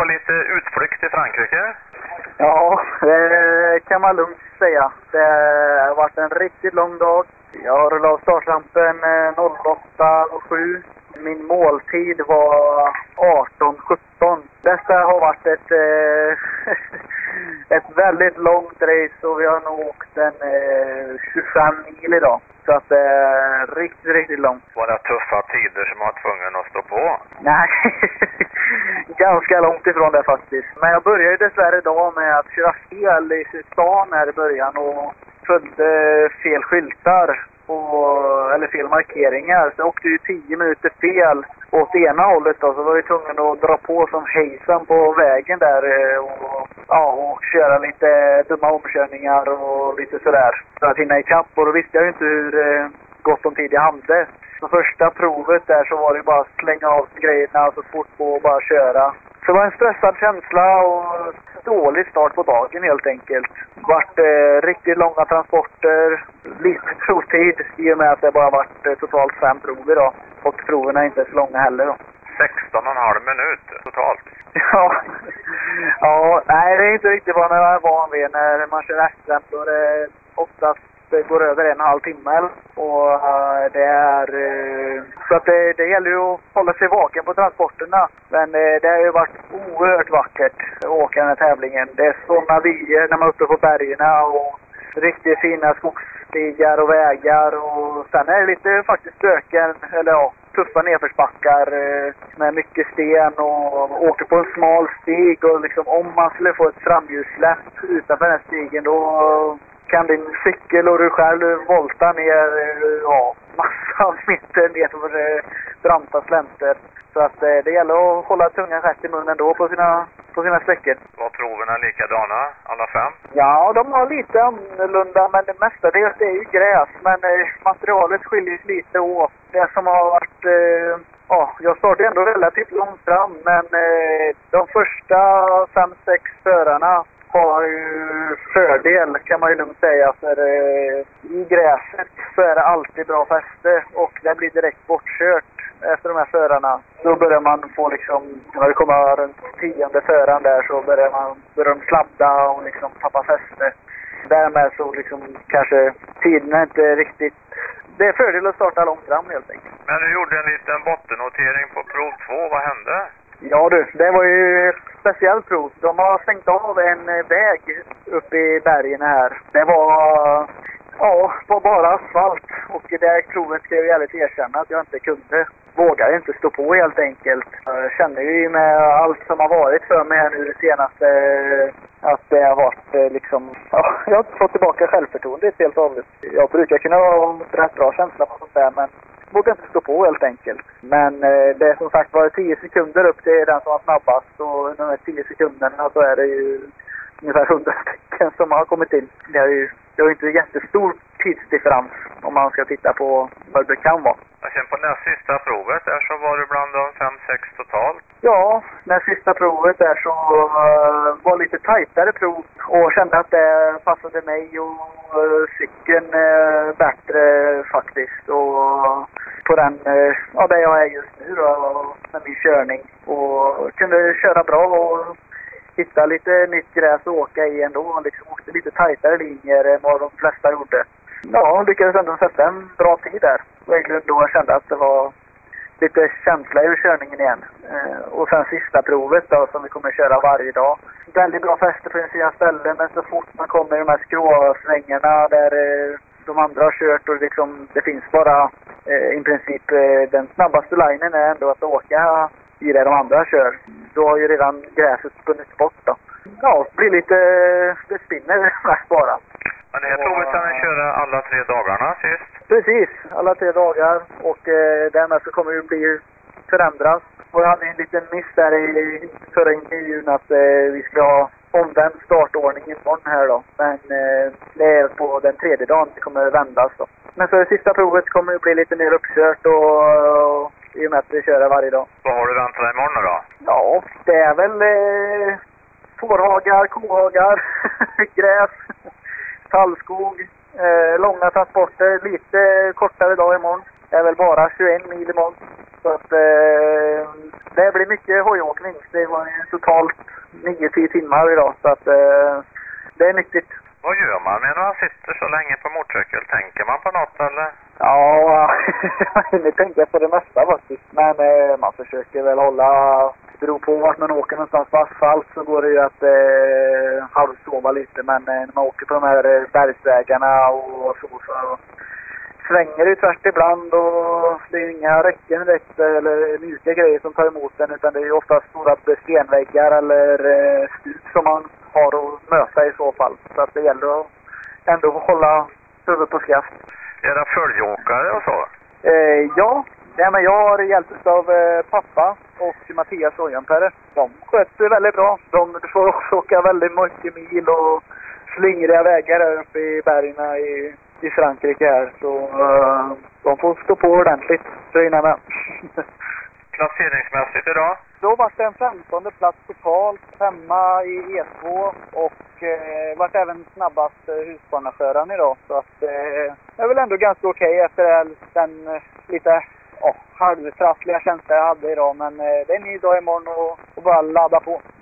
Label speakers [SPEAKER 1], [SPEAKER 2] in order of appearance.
[SPEAKER 1] lite utflykt i Frankrike?
[SPEAKER 2] Ja, det kan man lugnt säga. Det har varit en riktigt lång dag. Jag har rullat av startrampen 08:07. Min måltid var 18:17. Detta har varit ett väldigt långt race och vi har nog åkt 25 mil idag. Så att det är riktigt, riktigt långt.
[SPEAKER 1] Var det tuffa tider som var tvungen att stå på?
[SPEAKER 2] Nej, ganska långt ifrån det faktiskt. Men jag började dessvärre idag med att köra fel i stan här i början och följde fel skyltar. Eller fel markeringar. Så jag åkte ju 10 minuter fel åt ena hållet då. Så var jag tvungen att dra på som hejsan på vägen där och köra lite dumma omkörningar och lite sådär. För att hinna ikapp. Och då visste jag ju inte hur gott om tid jag hade. Så första provet där så var det bara att slänga av grejerna så fort på och bara köra. Så det var en stressad känsla och dålig start på dagen helt enkelt. Vart riktigt långa transporter, lite provtid i och med att det bara varit totalt 5 prov idag. Och proverna är inte så långa heller då.
[SPEAKER 1] 16,5 minut totalt.
[SPEAKER 2] Ja, nej det är inte riktigt vad man är van vid när man kör SM då det oftast går över 1,5 timme. Och det är så att det gäller ju att hålla sig vaken på transporterna. Men det har ju varit oerhört vackert att åka den här tävlingen. Det är sådana vyer när man är uppe på bergen och riktigt fina skogsstigar och vägar. Och sen är det lite faktiskt stöken, eller ja, tuffa nedförsbackar med mycket sten och åker på en smal stig. Och liksom om man skulle få ett framhjulssläpp utanför den här stigen då kan din cykel och du själv volta ner massa meter ner för branta slänter. Så att det gäller att hålla tungan rätt i munnen då på sina sträckor.
[SPEAKER 1] Var proverna likadana, alla 5?
[SPEAKER 2] Ja, de var lite annorlunda men det mesta det är ju gräs. Men materialet skiljer sig lite åt. Det som har varit... jag startade ändå relativt långt fram men de första 5-6 förarna har ju fördel kan man ju lugnt säga för i gräset så är det alltid bra fäste och det blir direkt bortkört efter de här förarna. Då börjar man få liksom, när det kommer runt 10:e föraren där så börjar de sladda och liksom tappa fäste. Därmed så liksom kanske tiden är inte riktigt... Det är fördel att starta långt fram helt enkelt.
[SPEAKER 1] Men du gjorde en liten bottennotering på prov 2, vad hände?
[SPEAKER 2] Ja du, det var ju ett speciellt prov. De har stängt av en väg uppe i bergen här. Det var bara asfalt. Och det provet ska jag jävligt erkänna att jag inte kunde. Vågade inte stå på helt enkelt. Jag känner ju med allt som har varit för mig här nu det senaste att det har varit liksom... Ja, jag har inte fått tillbaka självförtroende helt och hållet. Jag brukar kunna ha rätt bra känsla på sånt där men... vågar inte stå på helt enkelt. Men det är som sagt var 10 sekunder upp till den som var snabbast. Och de här 10 sekunderna så är det ju ungefär 100 stycken som har kommit in. Det är inte en jättestor tidsdifferens om man ska titta på vad det kan vara.
[SPEAKER 1] Och sen på näst sista provet där så var du bland de 5-6 totalt?
[SPEAKER 2] Ja, näst sista provet där så var lite tajtare prov och kände att det passade mig och cykeln bättre faktiskt. Och på den, där jag är just nu då, med min körning. Och kunde köra bra och hitta lite nytt gräs att åka i ändå. Liksom åkte lite tajtare linjer än vad de flesta gjorde. Ja, lyckades ändå sätta en bra tid där. Och egentligen då jag kände att det var lite känsla i körningen igen. Och sen sista provet då som vi kommer köra varje dag. Väldigt bra fäste på sina ställen men så fort man kommer i de här skråsvängarna där de andra har kört och liksom, det finns bara i princip den snabbaste linen är ändå att åka i det de andra kör. Då har ju redan gräset spunnit bort då. Ja, det spinner mest bara.
[SPEAKER 1] Men det här provet kan vi köra alla 3 dagarna sist?
[SPEAKER 2] Precis, alla 3 dagar och därmed så kommer det bli förändras. Och jag hade en liten miss där i förra intervjun att vi ska ha omvänd startordning imorgon här då. Men det är på den 3:e dagen det kommer vändas då. Men så det sista provet kommer det bli lite mer uppkört och i och med att vi kör varje dag.
[SPEAKER 1] Vad har du väntat dig imorgon då?
[SPEAKER 2] Ja, det är väl fårhagar, kohagar, gräs, tallskog, långa transporter, lite kortare dag imorgon. Det är väl bara 21 mil imorgon. Så att det blir mycket hojåkning. Det var totalt 9-10 timmar idag. Så att det är nyttigt.
[SPEAKER 1] Vad gör man när man sitter så länge på motorcykel? Tänker man på något eller?
[SPEAKER 2] Ja, jag tänker på det mesta faktiskt. Men man försöker väl hålla... Det beror på vart man åker någonstans på asfalt så går det ju att halvsova lite. Men när man åker på de här bergsvägarna och så svänger det tvärt ibland och det är inga räcken direkt eller mjuka grejer som tar emot den, utan det är ofta stora stenväggar eller stup som man har att möta i så fall. Så att det gäller att ändå hålla huvudet på skaft.
[SPEAKER 1] Är det följeåkare och så?
[SPEAKER 2] Ja, men jag har hjälp av pappa och Mattias Ojanperre. De sköter väldigt bra. De får också åka väldigt mycket mil och slingriga vägar här uppe i bergen i Frankrike här. Så de får stå på ordentligt. Så innan med.
[SPEAKER 1] Placeringsmässigt idag?
[SPEAKER 2] Då var det en 15:e plats totalt, 5:a i E2 och vart även snabbast husbaneföraren idag. Så att det är väl ändå ganska okej efter den lite halvtrassliga känsla jag hade idag. Men det är en ny dag imorgon och bara ladda på.